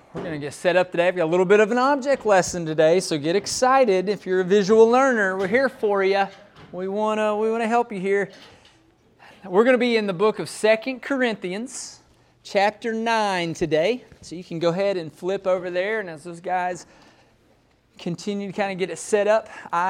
We're going to get set up today. I've got a little bit of an object lesson today, so get excited. If you're a visual learner, we're here for you. We want to help you here. We're going to be in the book of 2 Corinthians, chapter 9 today. So you can go ahead and flip over there, and as those guys continue to kind of get it set up,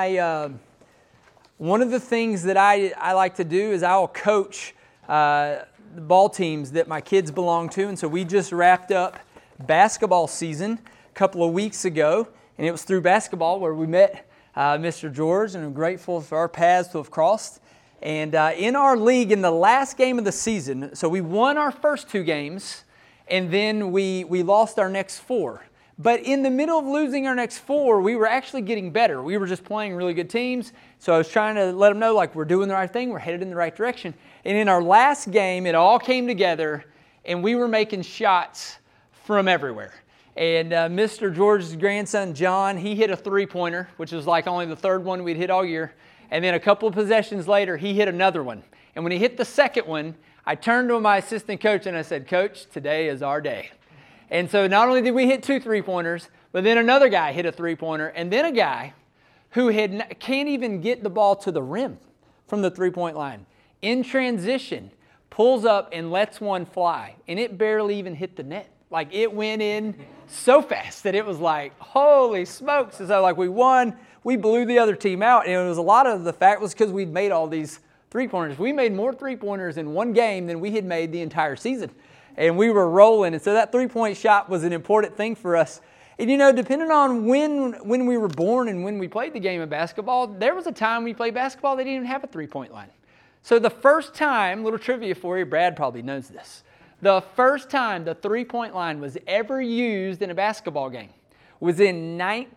one of the things that I like to do is I'll coach the ball teams that my kids belong to, and so we just wrapped up basketball season a couple of weeks ago, and it was through basketball where we met Mr. George, and I'm grateful for our paths to have crossed. And in our league, in the last game of the season, so we won our first 2 games, and then we lost our next 4. But in the middle of losing our next 4, we were actually getting better. We were just playing really good teams, so I was trying to let them know, like, we're doing the right thing, we're headed in the right direction. And in our last game, it all came together, and we were making shots from everywhere. And Mr. George's grandson, John, he hit a 3-pointer, which was like only the 3rd one we'd hit all year. And then a couple of possessions later, he hit another one. And when he hit the second one, I turned to my assistant coach and I said, "Coach, today is our day." And so not only did we hit 2 3-pointers, but then another guy hit a 3-pointer, and then a guy who can't even get the ball to the rim from the 3-point line. In transition, pulls up and lets one fly, and it barely even hit the net. Like, it went in so fast that it was like, holy smokes. And so, like, we won. We blew the other team out. And it was a lot of the fact was because we'd made all these 3-pointers. We made more 3-pointers in one game than we had made the entire season. And we were rolling. And so that 3-point shot was an important thing for us. And, you know, depending on when we were born and when we played the game of basketball, there was a time we played basketball they didn't even have a 3-point line. So the first time, little trivia for you, Brad probably knows this. The first time the 3-point line was ever used in a basketball game was in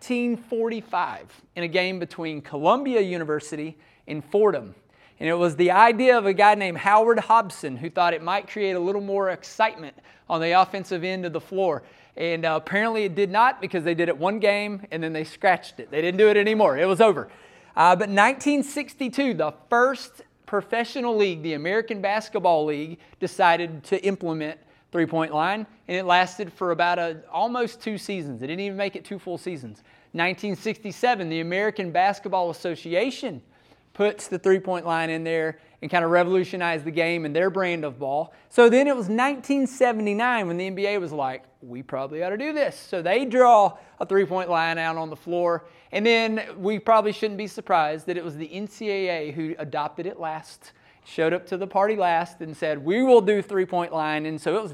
1945 in a game between Columbia University and Fordham. And it was the idea of a guy named Howard Hobson who thought it might create a little more excitement on the offensive end of the floor. And apparently it did not, because they did it one game and then they scratched it. They didn't do it anymore. It was over. But 1962, the first professional league, the American Basketball League, decided to implement 3-point line, and it lasted for about almost 2 seasons. It didn't even make it 2 full seasons. 1967, the American Basketball Association puts the 3-point line in there and kind of revolutionized the game and their brand of ball. So then it was 1979 when the NBA was like, we probably ought to do this. So they draw a 3-point line out on the floor. And then we probably shouldn't be surprised that it was the NCAA who adopted it last, showed up to the party last and said, we will do 3-point line. And so it was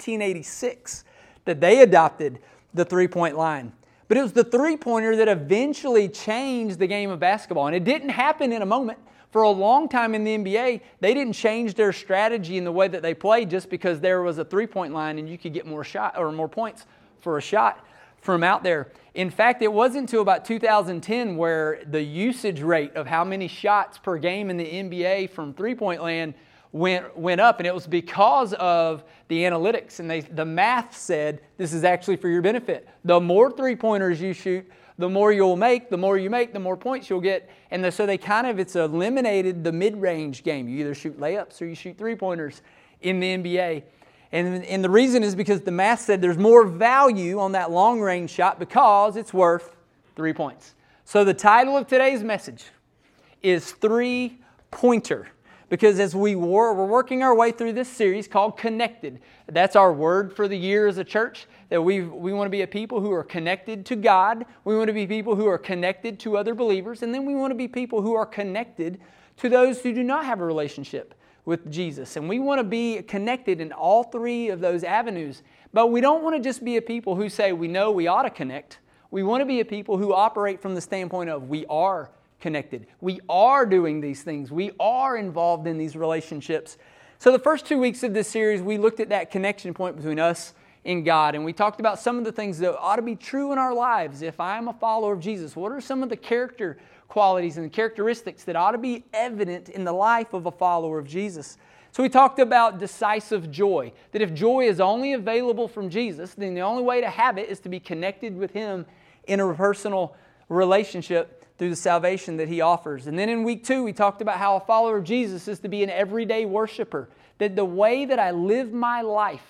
1986 that they adopted the 3-point line. But it was the 3-pointer that eventually changed the game of basketball. And it didn't happen in a moment. For a long time in the NBA, they didn't change their strategy in the way that they played just because there was a 3-point line and you could get more points for a shot from out there. In fact, it wasn't until about 2010 where the usage rate of how many shots per game in the NBA from 3-point land went up, and it was because of the analytics. And the math said this is actually for your benefit. The more 3-pointers you shoot, the more you'll make. The more you make, the more points you'll get. And so it's eliminated the mid-range game. You either shoot layups or you shoot 3-pointers in the NBA. And the reason is because the math said there's more value on that long-range shot because it's worth 3 points. So the title of today's message is 3-pointer. Because as we're working our way through this series called Connected, that's our word for the year as a church, that we want to be a people who are connected to God, we want to be people who are connected to other believers, and then we want to be people who are connected to those who do not have a relationship with Jesus. And we want to be connected in all 3 of those avenues. But we don't want to just be a people who say we know we ought to connect. We want to be a people who operate from the standpoint of we are connected. We are doing these things. We are involved in these relationships. So the first 2 weeks of this series, we looked at that connection point between us and God, and we talked about some of the things that ought to be true in our lives. If I'm a follower of Jesus, what are some of the character qualities and characteristics that ought to be evident in the life of a follower of Jesus? So we talked about decisive joy, that if joy is only available from Jesus, then the only way to have it is to be connected with Him in a personal relationship through the salvation that He offers. And then in week 2, we talked about how a follower of Jesus is to be an everyday worshiper, that the way that I live my life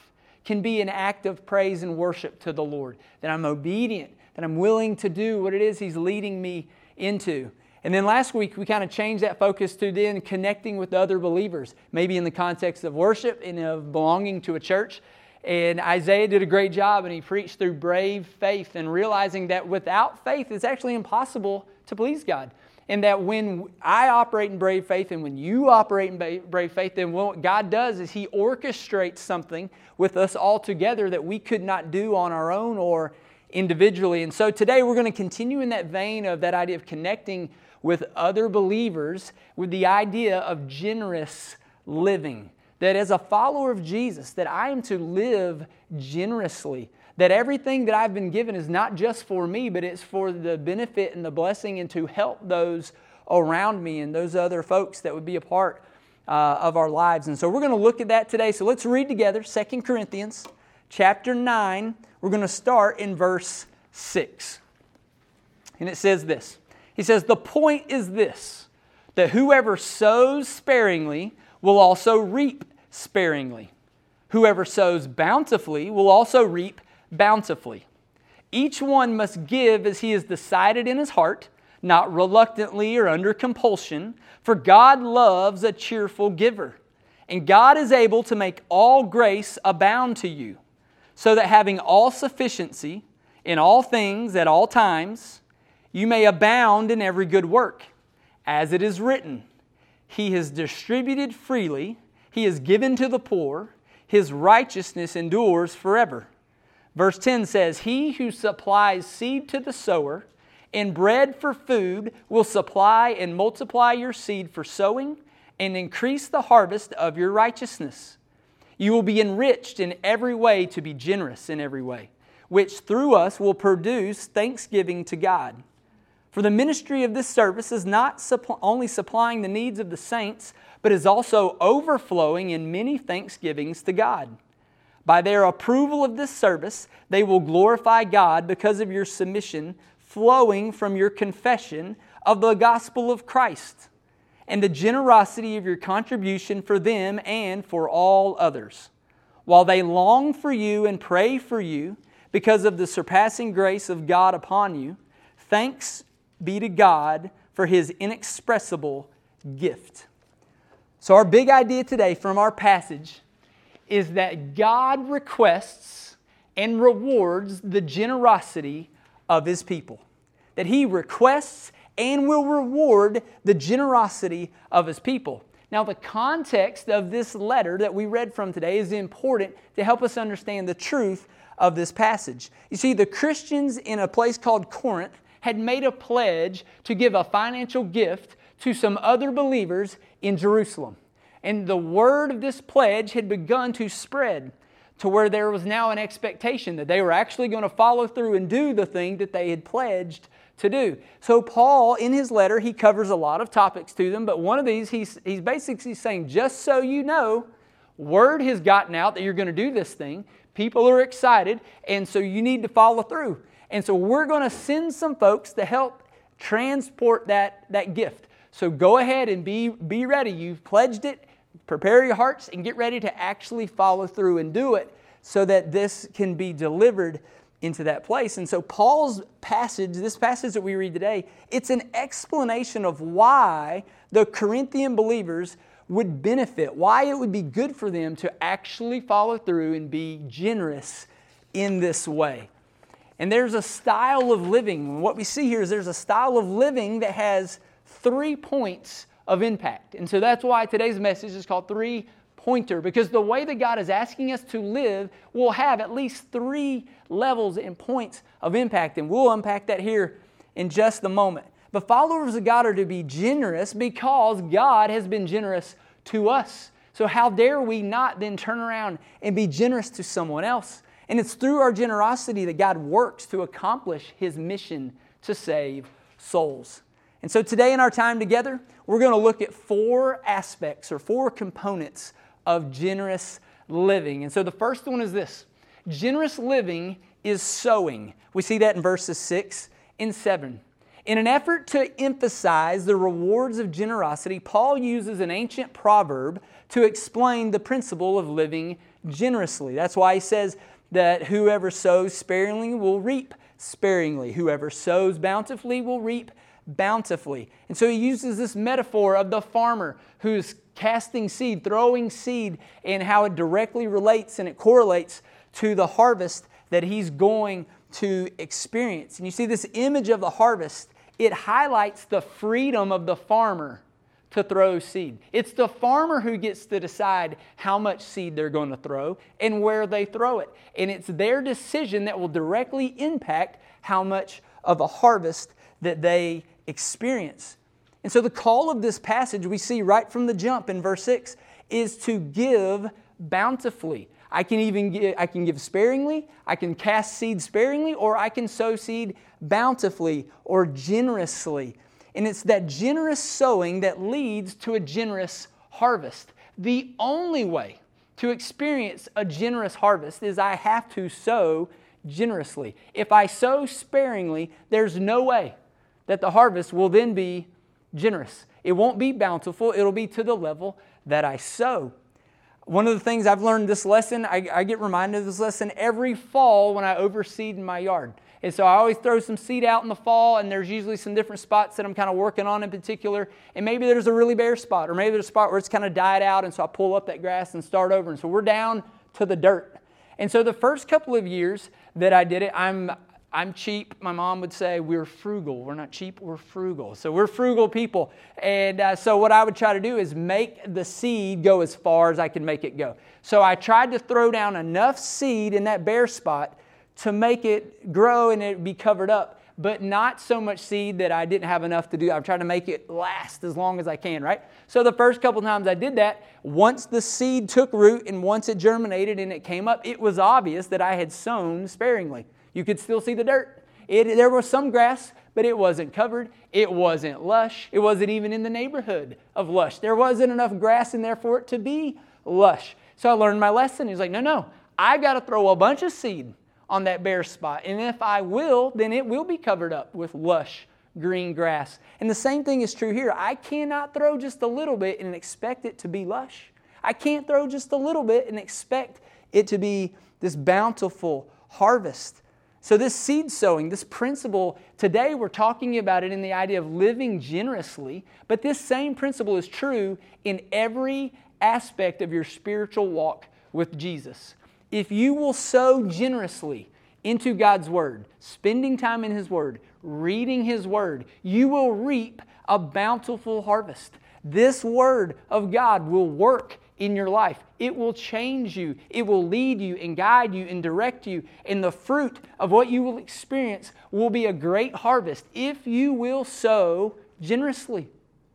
can be an act of praise and worship to the Lord. That I'm obedient, that I'm willing to do what it is He's leading me into. And then last week, we kind of changed that focus to then connecting with other believers, maybe in the context of worship and of belonging to a church. And Isaiah did a great job, and he preached through brave faith and realizing that without faith, it's actually impossible to please God. And that when I operate in brave faith and when you operate in brave faith, then what God does is He orchestrates something with us all together that we could not do on our own or individually. And so today we're going to continue in that vein of that idea of connecting with other believers with the idea of generous living. That as a follower of Jesus, that I am to live generously. That everything that I've been given is not just for me, but it's for the benefit and the blessing and to help those around me and those other folks that would be a part of our lives. And so we're going to look at that today. So let's read together 2 Corinthians chapter 9. We're going to start in verse 6. And it says this. He says, "The point is this, that whoever sows sparingly will also reap sparingly. Whoever sows bountifully will also reap bountifully. Each one must give as he has decided in his heart, not reluctantly or under compulsion, for God loves a cheerful giver. And God is able to make all grace abound to you, so that having all sufficiency in all things at all times, you may abound in every good work. As it is written, He has distributed freely, He has given to the poor, His righteousness endures forever." Verse 10 says, "He who supplies seed to the sower and bread for food will supply and multiply your seed for sowing and increase the harvest of your righteousness. You will be enriched in every way to be generous in every way, which through us will produce thanksgiving to God. For the ministry of this service is not only supplying the needs of the saints, but is also overflowing in many thanksgivings to God. By their approval of this service, they will glorify God because of your submission flowing from your confession of the gospel of Christ and the generosity of your contribution for them and for all others. While they long for you and pray for you because of the surpassing grace of God upon you, thanks be to God for His inexpressible gift." So our big idea today from our passage is that God requests and rewards the generosity of His people. That He requests and will reward the generosity of His people. Now, the context of this letter that we read from today is important to help us understand the truth of this passage. You see, the Christians in a place called Corinth had made a pledge to give a financial gift to some other believers in Jerusalem. And the word of this pledge had begun to spread to where there was now an expectation that they were actually going to follow through and do the thing that they had pledged to do. So Paul, in his letter, he covers a lot of topics to them, but one of these, he's basically saying, just so you know, word has gotten out that you're going to do this thing. People are excited, and so you need to follow through. And so we're going to send some folks to help transport that gift. So go ahead and be ready. You've pledged it. Prepare your hearts and get ready to actually follow through and do it so that this can be delivered into that place. And so Paul's passage, this passage that we read today, it's an explanation of why the Corinthian believers would benefit, why it would be good for them to actually follow through and be generous in this way. And there's a style of living. What we see here is there's a style of living that has 3 points of impact. And so that's why today's message is called 3-pointer, because the way that God is asking us to live will have at least 3 levels and points of impact. And we'll unpack that here in just a moment. But followers of God are to be generous because God has been generous to us. So how dare we not then turn around and be generous to someone else? And it's through our generosity that God works to accomplish His mission to save souls. And so today in our time together, we're going to look at 4 aspects or 4 components of generous living. And so the first one is this. Generous living is sowing. We see that in verses 6 and 7. In an effort to emphasize the rewards of generosity, Paul uses an ancient proverb to explain the principle of living generously. That's why he says that whoever sows sparingly will reap sparingly. Whoever sows bountifully will reap bountifully. And so he uses this metaphor of the farmer who's casting seed, throwing seed, and how it directly relates and it correlates to the harvest that he's going to experience. And you see this image of the harvest, it highlights the freedom of the farmer to throw seed. It's the farmer who gets to decide how much seed they're going to throw and where they throw it. And it's their decision that will directly impact how much of a harvest that they experience. And so the call of this passage we see right from the jump in verse 6 is to give bountifully. I can give sparingly, I can cast seed sparingly, or I can sow seed bountifully or generously. And it's that generous sowing that leads to a generous harvest. The only way to experience a generous harvest is I have to sow generously. If I sow sparingly, there's no way that the harvest will then be generous. It won't be bountiful. It'll be to the level that I sow. One of the things I've learned this lesson, I get reminded of this lesson every fall when I overseed in my yard. And so I always throw some seed out in the fall, and there's usually some different spots that I'm kind of working on in particular. And maybe there's a really bare spot, or maybe there's a spot where it's kind of died out, and so I pull up that grass and start over. And so we're down to the dirt. And so the first couple of years that I did it, I'm cheap. My mom would say we're frugal. We're not cheap, we're frugal. So we're frugal people. And so what I would try to do is make the seed go as far as I can make it go. So I tried to throw down enough seed in that bare spot to make it grow and it be covered up, but not so much seed that I didn't have enough to do. I'm trying to make it last as long as I can, right? So the first couple times I did that, once the seed took root and once it germinated and it came up, it was obvious that I had sown sparingly. You could still see the dirt. There was some grass, but it wasn't covered. It wasn't lush. It wasn't even in the neighborhood of lush. There wasn't enough grass in there for it to be lush. So I learned my lesson. He's like, no, I got to throw a bunch of seed on that bare spot. And if I will, then it will be covered up with lush green grass. And the same thing is true here. I cannot throw just a little bit and expect it to be lush. I can't throw just a little bit and expect it to be this bountiful harvest. So this seed sowing, this principle, today we're talking about it in the idea of living generously, but this same principle is true in every aspect of your spiritual walk with Jesus. If you will sow generously into God's Word, spending time in His Word, reading His Word, you will reap a bountiful harvest. This Word of God will work in your life. It will change you. It will lead you and guide you and direct you. And the fruit of what you will experience will be a great harvest if you will sow generously.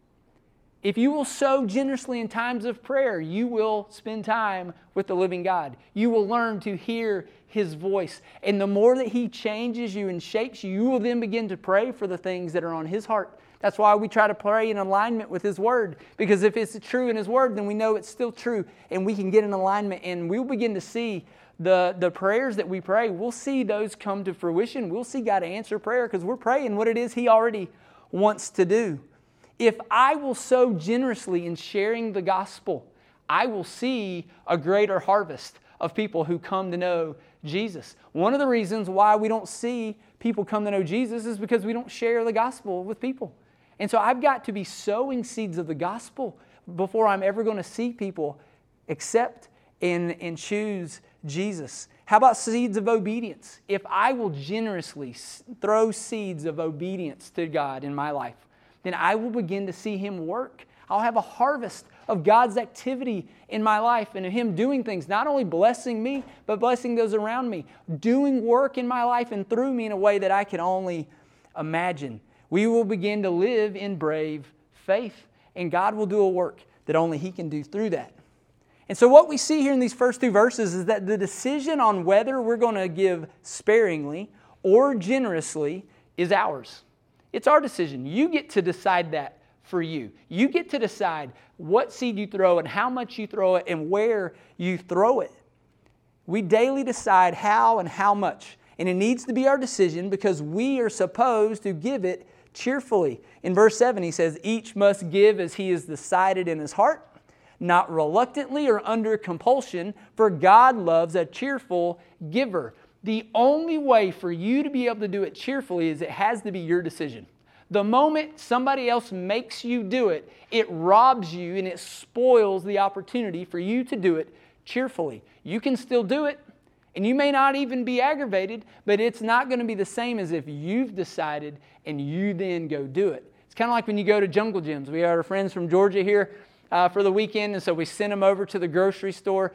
If you will sow generously in times of prayer, you will spend time with the living God. You will learn to hear His voice. And the more that He changes you and shapes you, you will then begin to pray for the things that are on His heart. That's why we try to pray in alignment with His Word. Because if it's true in His Word, then we know it's still true. And we can get in alignment and we'll begin to see the prayers that we pray. We'll see those come to fruition. We'll see God answer prayer because we're praying what it is He already wants to do. If I will sow generously in sharing the gospel, I will see a greater harvest of people who come to know Jesus. One of the reasons why we don't see people come to know Jesus is because we don't share the gospel with people. And so I've got to be sowing seeds of the gospel before I'm ever going to see people accept and choose Jesus. How about seeds of obedience? If I will generously throw seeds of obedience to God in my life, then I will begin to see Him work. I'll have a harvest of God's activity in my life and of Him doing things, not only blessing me, but blessing those around me, doing work in my life and through me in a way that I can only imagine. We will begin to live in brave faith, and God will do a work that only He can do through that. And so what we see here in these first two verses is that the decision on whether we're going to give sparingly or generously is ours. It's our decision. You get to decide that for you. You get to decide what seed you throw and how much you throw it and where you throw it. We daily decide how and how much. And it needs to be our decision because we are supposed to give it cheerfully. In verse 7 he says, each must give as he has decided in his heart, not reluctantly or under compulsion, for God loves a cheerful giver. The only way for you to be able to do it cheerfully is it has to be your decision. The moment somebody else makes you do it, it robs you and it spoils the opportunity for you to do it cheerfully. You can still do it, and you may not even be aggravated, but it's not going to be the same as if you've decided and you then go do it. It's kind of like when you go to Jungle Gyms. We have our friends from Georgia here for the weekend, and so we sent them over to the grocery store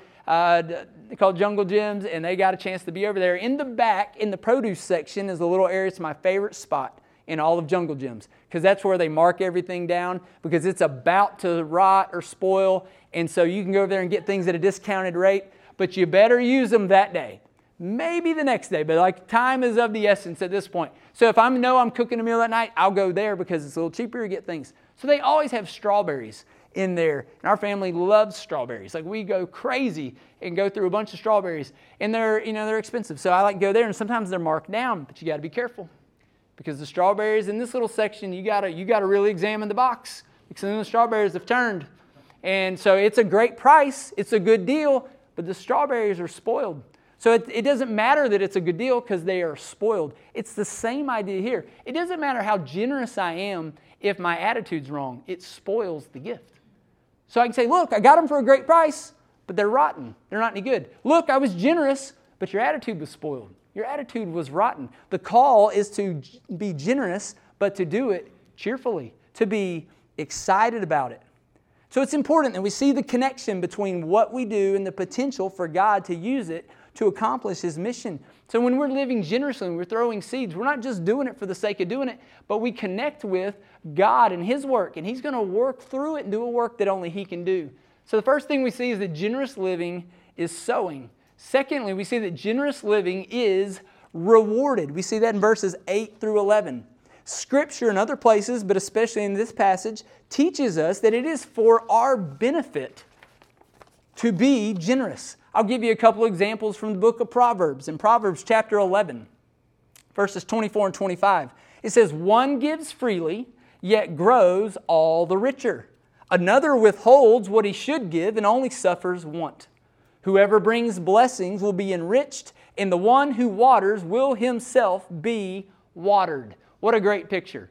called Jungle Gyms, and they got a chance to be over there. In the back, in the produce section, is a little area. It's my favorite spot in all of Jungle Gyms, because that's where they mark everything down, because it's about to rot or spoil, and so you can go over there and get things at a discounted rate, but you better use them that day. Maybe the next day, but like time is of the essence at this point. So if I know I'm cooking a meal that night, I'll go there because it's a little cheaper to get things. So they always have strawberries in there, and our family loves strawberries. Like, we go crazy and go through a bunch of strawberries, and they're expensive. So I like to go there, and sometimes they're marked down, but you got to be careful. Because the strawberries in this little section, you gotta really examine the box, because then the strawberries have turned. And so it's a great price, it's a good deal, but the strawberries are spoiled. So it doesn't matter that it's a good deal because they are spoiled. It's the same idea here. It doesn't matter how generous I am if my attitude's wrong. It spoils the gift. So I can say, look, I got them for a great price, but they're rotten. They're not any good. Look, I was generous, but your attitude was spoiled. Your attitude was rotten. The call is to be generous, but to do it cheerfully, to be excited about it. So it's important that we see the connection between what we do and the potential for God to use it to accomplish His mission. So when we're living generously and we're throwing seeds, we're not just doing it for the sake of doing it, but we connect with God and His work, and He's going to work through it and do a work that only He can do. So the first thing we see is that generous living is sowing. Secondly, we see that generous living is rewarded. We see that in verses 8 through 11. Scripture in other places, but especially in this passage, teaches us that it is for our benefit to be generous. I'll give you a couple examples from the book of Proverbs. In Proverbs chapter 11, verses 24 and 25, it says, "One gives freely, yet grows all the richer. Another withholds what he should give and only suffers want. Whoever brings blessings will be enriched, and the one who waters will himself be watered." What a great picture.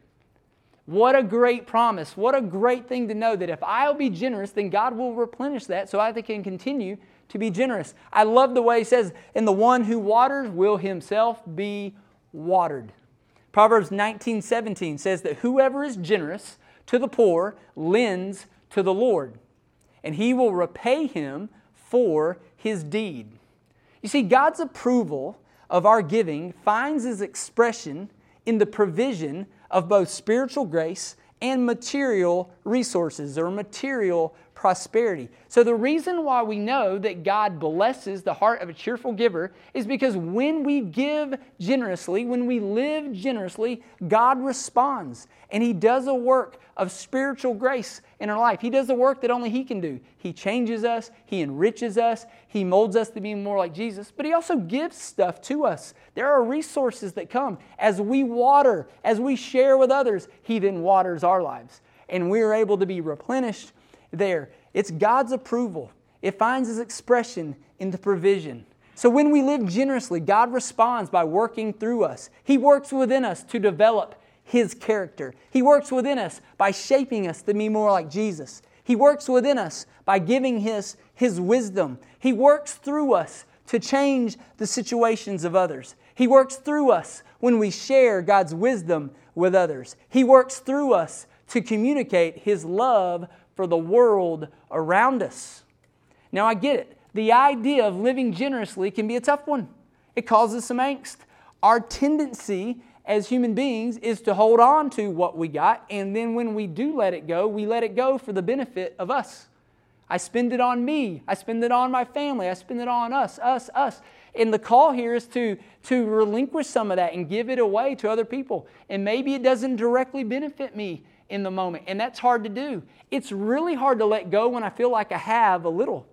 What a great promise. What a great thing to know that if I'll be generous, then God will replenish that so I can continue to be generous. I love the way he says, "And the one who waters will himself be watered." Proverbs 19:17 says that whoever is generous to the poor lends to the Lord, and He will repay him for his deed. You see, God's approval of our giving finds its expression in the provision of both spiritual grace and material resources or material prosperity. So the reason why we know that God blesses the heart of a cheerful giver is because when we give generously, when we live generously, God responds, and He does a work of spiritual grace in our life. He does the work that only He can do. He changes us, He enriches us, He molds us to be more like Jesus, but He also gives stuff to us. There are resources that come. As we water, as we share with others, He then waters our lives, and we are able to be replenished there. It's God's approval. It finds its expression in the provision. So when we live generously, God responds by working through us. He works within us to develop His character. He works within us by shaping us to be more like Jesus. He works within us by giving His wisdom. He works through us to change the situations of others. He works through us when we share God's wisdom with others. He works through us to communicate His love for the world around us. Now I get it. The idea of living generously can be a tough one. It causes some angst. Our tendency as human beings is to hold on to what we got, and then when we do let it go, we let it go for the benefit of us. I spend it on me. I spend it on my family. I spend it on us. And the call here is to relinquish some of that and give it away to other people. And maybe it doesn't directly benefit me in the moment, and that's hard to do. It's really hard to let go when I feel like I have a little.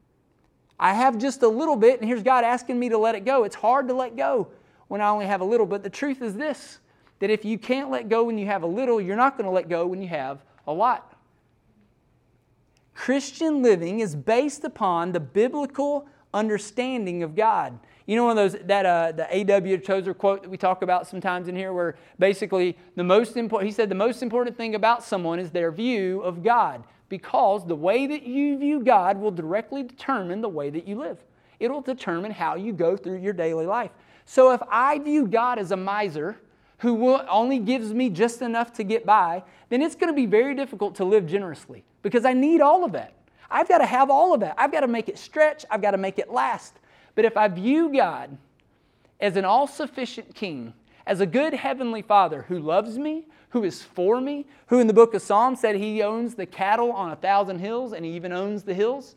I have just a little bit, and here's God asking me to let it go. It's hard to let go when I only have a little, but the truth is this, that if you can't let go when you have a little, you're not going to let go when you have a lot. Christian living is based upon the biblical understanding of God. You know, one of those, the A.W. Tozer quote that we talk about sometimes in here, where basically he said the most important thing about someone is their view of God, because the way that you view God will directly determine the way that you live. It will determine how you go through your daily life. So if I view God as a miser who only gives me just enough to get by, then it's going to be very difficult to live generously, because I need all of that. I've got to have all of that. I've got to make it stretch. I've got to make it last. But if I view God as an all-sufficient King, as a good Heavenly Father who loves me, who is for me, who in the book of Psalms said He owns the cattle on 1,000 hills, and He even owns the hills,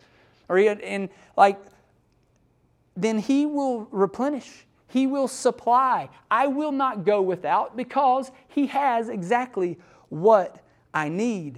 then He will replenish. He will supply. I will not go without, because He has exactly what I need.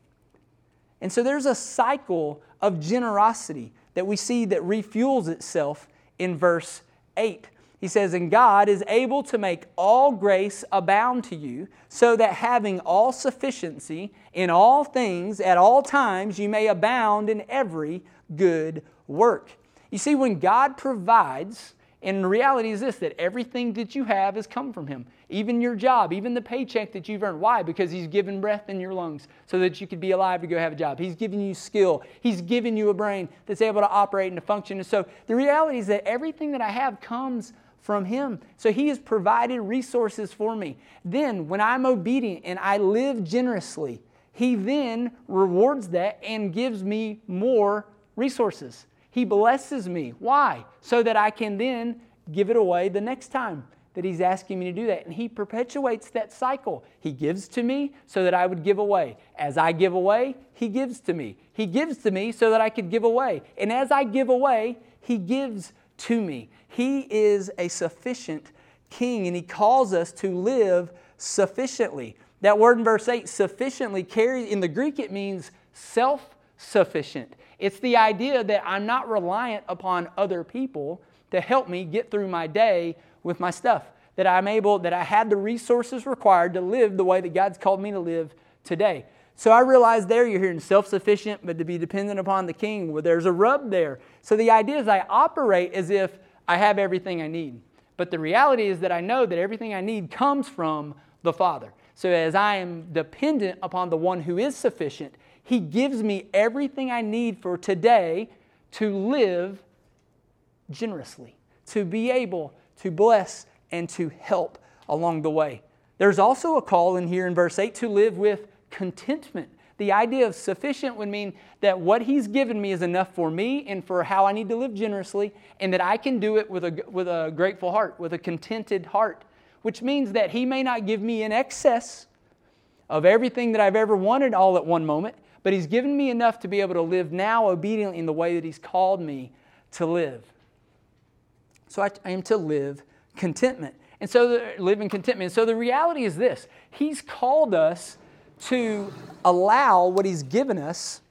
And so there's a cycle of generosity that we see that refuels itself in verse 8. He says, "And God is able to make all grace abound to you, so that having all sufficiency in all things at all times you may abound in every good work." You see, when God provides, and the reality is this, that everything that you have has come from Him. Even your job, even the paycheck that you've earned. Why? Because He's given breath in your lungs so that you could be alive to go have a job. He's given you skill. He's given you a brain that's able to operate and to function. And so the reality is that everything that I have comes from Him. So He has provided resources for me. Then, when I'm obedient and I live generously, He then rewards that and gives me more resources. He blesses me. Why? So that I can then give it away the next time that He's asking me to do that. And He perpetuates that cycle. He gives to me so that I would give away. As I give away, He gives to me. He gives to me so that I could give away. And as I give away, He gives to me. He is a sufficient King, and He calls us to live sufficiently. That word in verse 8, sufficiently, in the Greek it means self-sufficient. It's the idea that I'm not reliant upon other people to help me get through my day with my stuff. That I had the resources required to live the way that God's called me to live today. So I realize there you're hearing self-sufficient, but to be dependent upon the King, well, there's a rub there. So the idea is I operate as if I have everything I need. But the reality is that I know that everything I need comes from the Father. So as I am dependent upon the one who is sufficient, He gives me everything I need for today to live generously, to be able to bless and to help along the way. There's also a call in here in verse 8 to live with contentment. The idea of sufficient would mean that what He's given me is enough for me and for how I need to live generously, and that I can do it with a grateful heart, with a contented heart, which means that He may not give me in excess of everything that I've ever wanted all at one moment, but He's given me enough to be able to live now obediently in the way that He's called me to live. So I am to live contentment. And so live in contentment. So the reality is this. He's called us to allow what He's given us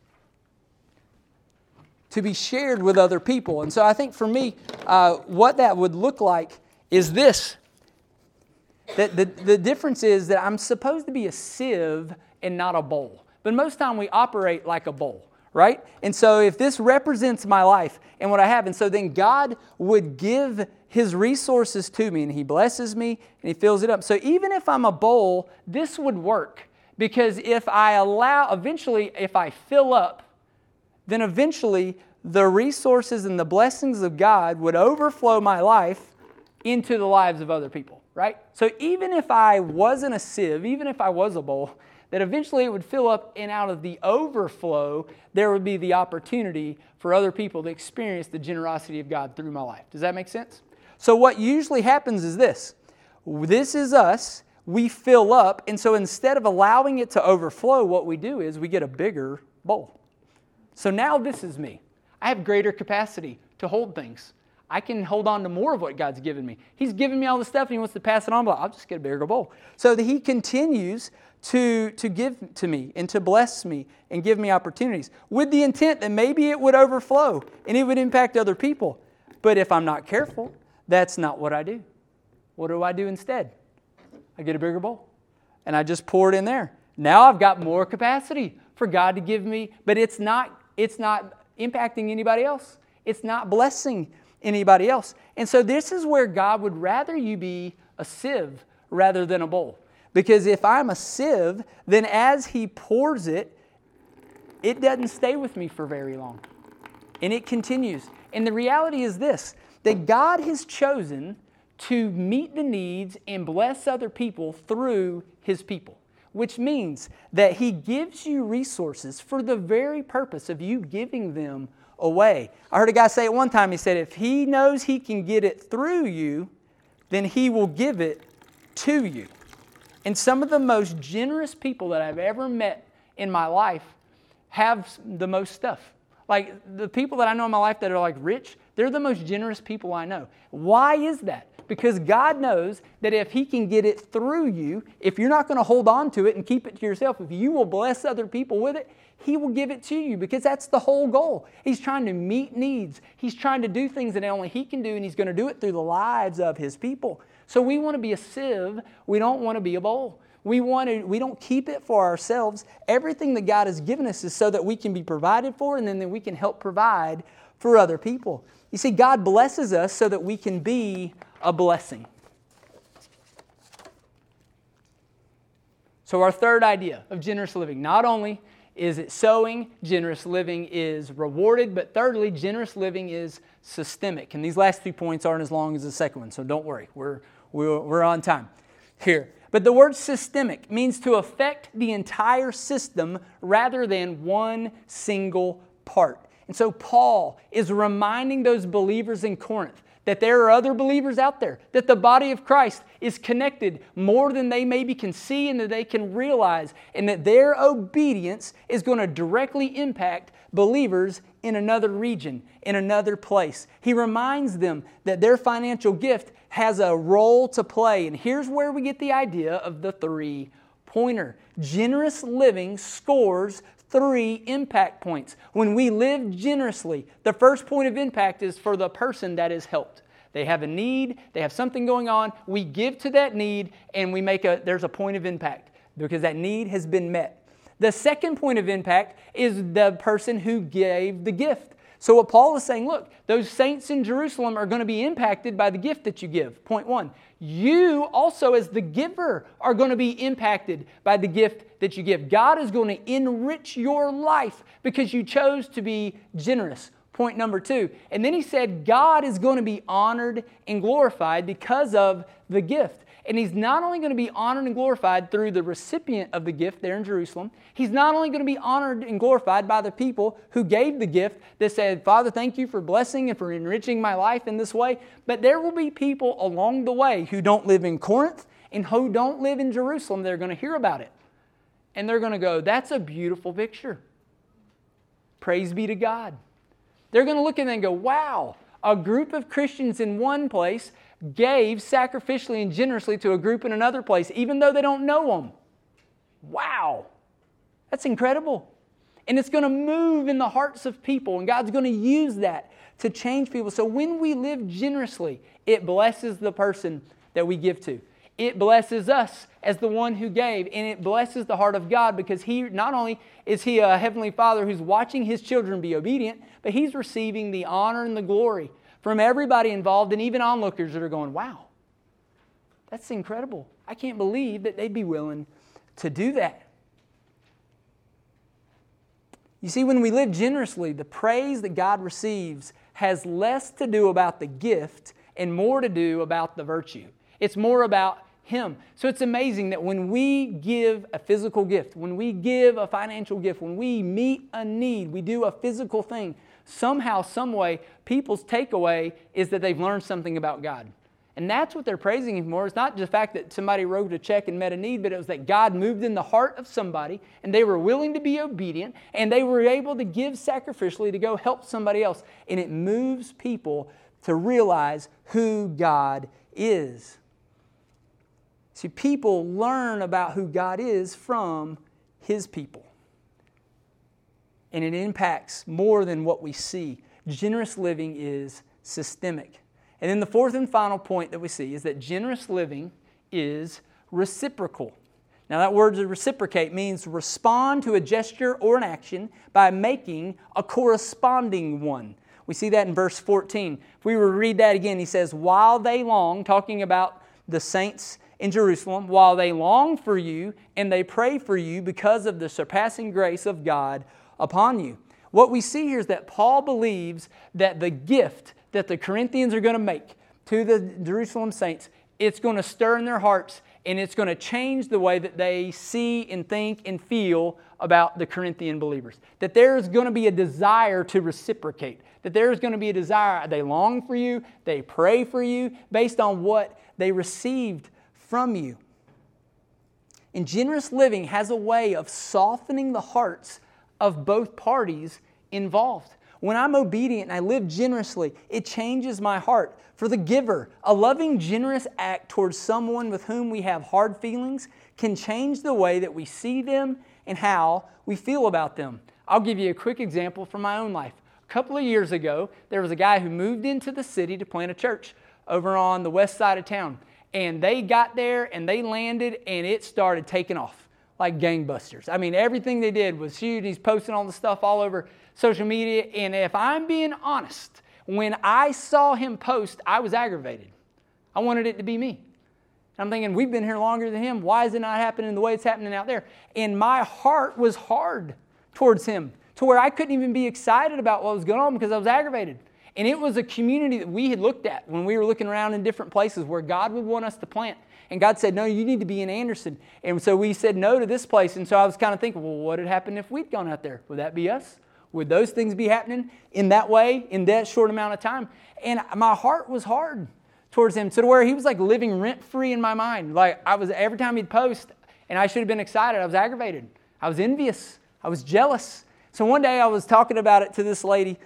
to be shared with other people. And so I think for me, what that would look like is this. That the difference is that I'm supposed to be a sieve and not a bowl. But most of the time we operate like a bowl, right? And so if this represents my life and what I have, and so then God would give His resources to me, and He blesses me and He fills it up. So even if I'm a bowl, this would work. Because if I fill up, then eventually the resources and the blessings of God would overflow my life into the lives of other people, right? So even if I wasn't a sieve, even if I was a bowl, that eventually it would fill up, and out of the overflow, there would be the opportunity for other people to experience the generosity of God through my life. Does that make sense? So what usually happens is this. This is us. We fill up, and so instead of allowing it to overflow, what we do is we get a bigger bowl. So now this is me. I have greater capacity to hold things. I can hold on to more of what God's given me. He's given me all the stuff, and He wants to pass it on, but I'll just get a bigger bowl. So that He continues to give to me and to bless me and give me opportunities with the intent that maybe it would overflow and it would impact other people. But if I'm not careful, that's not what I do. What do I do instead? I get a bigger bowl and I just pour it in there. Now I've got more capacity for God to give me, but it's not impacting anybody else. It's not blessing anybody else. And so this is where God would rather you be a sieve rather than a bowl. Because if I'm a sieve, then as He pours it, it doesn't stay with me for very long. And it continues. And the reality is this, that God has chosen to meet the needs and bless other people through His people. Which means that He gives you resources for the very purpose of you giving them away. I heard a guy say it one time, he said, if He knows He can get it through you, then He will give it to you. And some of the most generous people that I've ever met in my life have the most stuff. Like the people that I know in my life that are like rich, they're the most generous people I know. Why is that? Because God knows that if He can get it through you, if you're not going to hold on to it and keep it to yourself, if you will bless other people with it, He will give it to you because that's the whole goal. He's trying to meet needs. He's trying to do things that only He can do, and He's going to do it through the lives of His people. So we want to be a sieve. We don't want to be a bowl. We don't keep it for ourselves. Everything that God has given us is so that we can be provided for, and then that we can help provide for other people. You see, God blesses us so that we can be a blessing. So our third idea of generous living, not only is it sowing, generous living is rewarded, but thirdly, generous living is systemic. And these last 2 points aren't as long as the second one, so don't worry. We're on time here. But the word systemic means to affect the entire system rather than one single part. And so Paul is reminding those believers in Corinth that there are other believers out there, that the body of Christ is connected more than they maybe can see and that they can realize, and that their obedience is going to directly impact believers in another region, in another place. He reminds them that their financial gift has a role to play. And here's where we get the idea of the three-pointer. Generous living scores 3 impact points. When we live generously, the first point of impact is for the person that is helped. They have a need, they have something going on, we give to that need, and there's a point of impact because that need has been met. The second point of impact is the person who gave the gift. So what Paul is saying, look, those saints in Jerusalem are going to be impacted by the gift that you give. Point 1. You also as the giver are going to be impacted by the gift that you give. God is going to enrich your life because you chose to be generous. Point number 2. And then he said God is going to be honored and glorified because of the gift. And He's not only going to be honored and glorified through the recipient of the gift there in Jerusalem, He's not only going to be honored and glorified by the people who gave the gift that said, Father, thank you for blessing and for enriching my life in this way, but there will be people along the way who don't live in Corinth and who don't live in Jerusalem. They're going to hear about it. And they're going to go, that's a beautiful picture. Praise be to God. They're going to look at it and go, wow, a group of Christians in one place gave sacrificially and generously to a group in another place, even though they don't know them. Wow. That's incredible. And it's going to move in the hearts of people, and God's going to use that to change people. So when we live generously, it blesses the person that we give to. It blesses us as the one who gave, and it blesses the heart of God because He not only is He a Heavenly Father who's watching His children be obedient, but He's receiving the honor and the glory from everybody involved, and even onlookers that are going, wow, that's incredible. I can't believe that they'd be willing to do that. You see, when we live generously, the praise that God receives has less to do about the gift and more to do about the virtue. It's more about Him. So it's amazing that when we give a physical gift, when we give a financial gift, when we meet a need, we do a physical thing, somehow, some way, people's takeaway is that they've learned something about God. And that's what they're praising Him for. It's not just the fact that somebody wrote a check and met a need, but it was that God moved in the heart of somebody, and they were willing to be obedient, and they were able to give sacrificially to go help somebody else. And it moves people to realize who God is. See, people learn about who God is from His people. And it impacts more than what we see. Generous living is systemic. And then the fourth and final point that we see is that generous living is reciprocal. Now that word to reciprocate means respond to a gesture or an action by making a corresponding one. We see that in verse 14. If we were to read that again, he says, while they long, talking about the saints in Jerusalem, while they long for you and they pray for you because of the surpassing grace of God upon you. What we see here is that Paul believes that the gift that the Corinthians are going to make to the Jerusalem saints, it's going to stir in their hearts and it's going to change the way that they see and think and feel about the Corinthian believers. That there's going to be a desire to reciprocate. That there's going to be a desire. They long for you. They pray for you based on what they received from you. And generous living has a way of softening the hearts of both parties involved. When I'm obedient and I live generously, it changes my heart. For the giver, a loving, generous act towards someone with whom we have hard feelings can change the way that we see them and how we feel about them. I'll give you a quick example from my own life. A couple of years ago, there was a guy who moved into the city to plant a church over on the west side of town. And they got there and they landed and it started taking off like gangbusters. I mean, everything they did was huge. He's posting all the stuff all over social media. And if I'm being honest, when I saw him post, I was aggravated. I wanted it to be me. I'm thinking, we've been here longer than him. Why is it not happening the way it's happening out there? And my heart was hard towards him to where I couldn't even be excited about what was going on because I was aggravated. And it was a community that we had looked at when we were looking around in different places where God would want us to plant. And God said, no, you need to be in Anderson. And so we said no to this place. And so I was kind of thinking, well, what would happen if we'd gone out there? Would that be us? Would those things be happening in that way, in that short amount of time? And my heart was hard towards him to where he was like living rent-free in my mind. Like I was, every time he'd post, and I should have been excited, I was aggravated. I was envious. I was jealous. So one day I was talking about it to this lady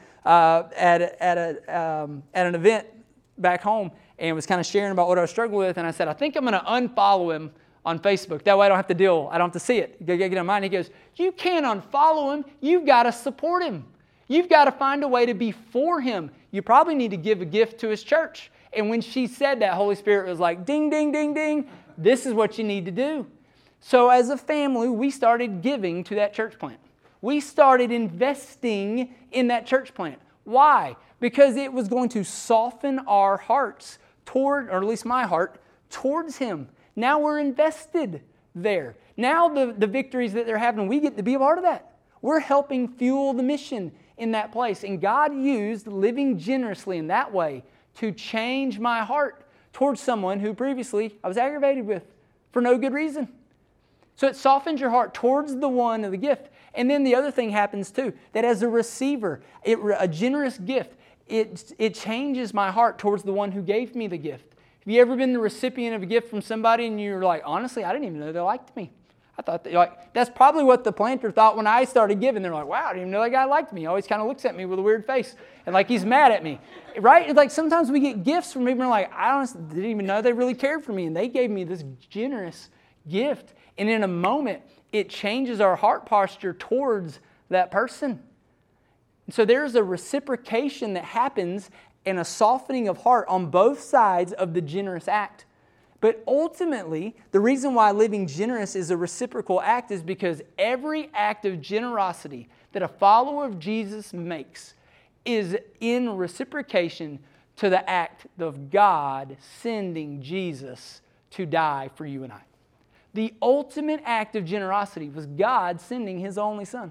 at an event back home and was kind of sharing about what I was struggling with. And I said, I think I'm going to unfollow him on Facebook. That way I don't have to see it. Get on mine. He goes, you can't unfollow him. You've got to support him. You've got to find a way to be for him. You probably need to give a gift to his church. And when she said that, Holy Spirit was like, ding, ding, ding, ding. This is what you need to do. So as a family, we started giving to that church plant. We started investing in that church plant. Why? Because it was going to soften our hearts toward, or at least my heart, towards him. Now we're invested there. Now the victories that they're having, we get to be a part of that. We're helping fuel the mission in that place. And God used living generously in that way to change my heart towards someone who previously I was aggravated with for no good reason. So it softens your heart towards the one of the gift. And then the other thing happens too, that as a receiver, a generous gift, it changes my heart towards the one who gave me the gift. Have you ever been the recipient of a gift from somebody and you're like, honestly, I didn't even know they liked me. I thought that's probably what the planter thought when I started giving. They're like, wow, I didn't even know that guy liked me. He always kind of looks at me with a weird face and like he's mad at me, right? It's like sometimes we get gifts from people and we're like, I honestly didn't even know they really cared for me. And they gave me this generous gift. And in a moment, it changes our heart posture towards that person. And so there's a reciprocation that happens and a softening of heart on both sides of the generous act. But ultimately, the reason why living generous is a reciprocal act is because every act of generosity that a follower of Jesus makes is in reciprocation to the act of God sending Jesus to die for you and I. The ultimate act of generosity was God sending His only Son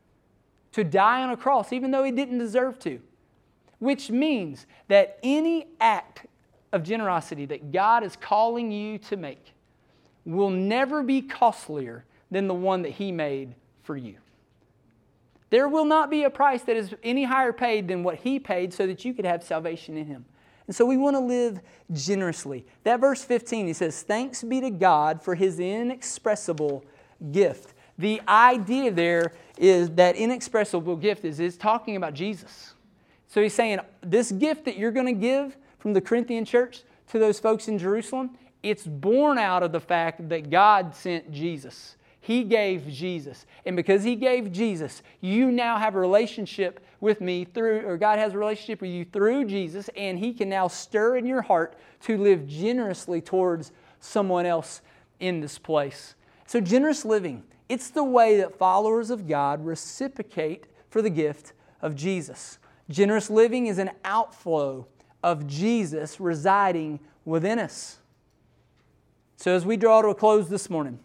to die on a cross, even though He didn't deserve to. Which means that any act of generosity that God is calling you to make will never be costlier than the one that He made for you. There will not be a price that is any higher paid than what He paid so that you could have salvation in Him. And so we want to live generously. That verse 15, he says, thanks be to God for His inexpressible gift. The idea there is that inexpressible gift is talking about Jesus. So he's saying, this gift that you're going to give from the Corinthian church to those folks in Jerusalem, it's born out of the fact that God sent Jesus. He gave Jesus. And because He gave Jesus, you now have a relationship with me God has a relationship with you through Jesus, and He can now stir in your heart to live generously towards someone else in this place. So generous living, it's the way that followers of God reciprocate for the gift of Jesus. Generous living is an outflow of Jesus residing within us. So as we draw to a close this morning,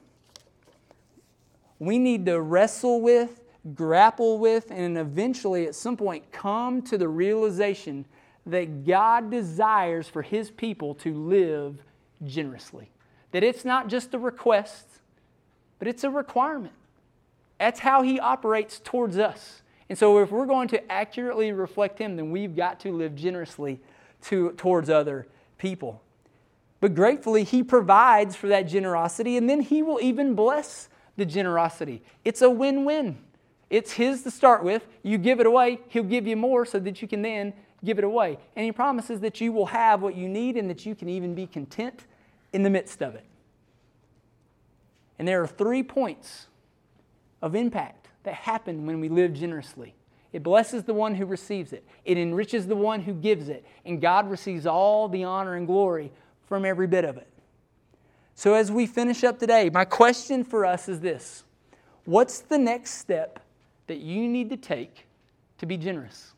we need to wrestle with, grapple with, and eventually at some point come to the realization that God desires for His people to live generously. That it's not just a request, but it's a requirement. That's how He operates towards us. And so if we're going to accurately reflect Him, then we've got to live generously towards other people. But gratefully, He provides for that generosity, and then He will even bless the generosity. It's a win-win. It's His to start with. You give it away, He'll give you more so that you can then give it away. And He promises that you will have what you need and that you can even be content in the midst of it. And there are 3 points of impact that happen when we live generously. It blesses the one who receives it. It enriches the one who gives it. And God receives all the honor and glory from every bit of it. So as we finish up today, my question for us is this. What's the next step that you need to take to be generous?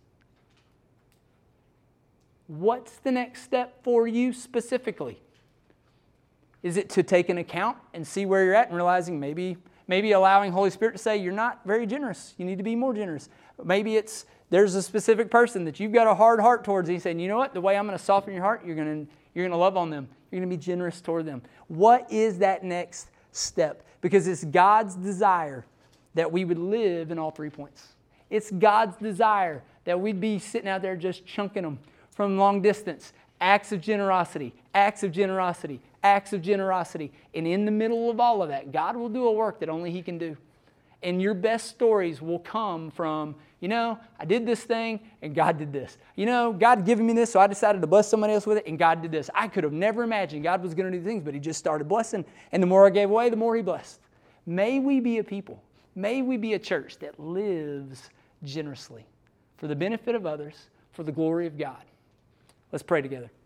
What's the next step for you specifically? Is it to take an account and see where you're at and realizing maybe allowing Holy Spirit to say you're not very generous. You need to be more generous. Maybe there's a specific person that you've got a hard heart towards and He's saying, you know what, the way I'm going to soften your heart, you're going to love on them. You're going to be generous toward them. What is that next step? Because it's God's desire that we would live in all 3 points. It's God's desire that we'd be sitting out there just chunking them from long distance. Acts of generosity, acts of generosity, acts of generosity. And in the middle of all of that, God will do a work that only He can do. And your best stories will come from, I did this thing and God did this. God given me this, so I decided to bless somebody else with it and God did this. I could have never imagined God was going to do things, but He just started blessing. And the more I gave away, the more He blessed. May we be a people, may we be a church that lives generously for the benefit of others, for the glory of God. Let's pray together.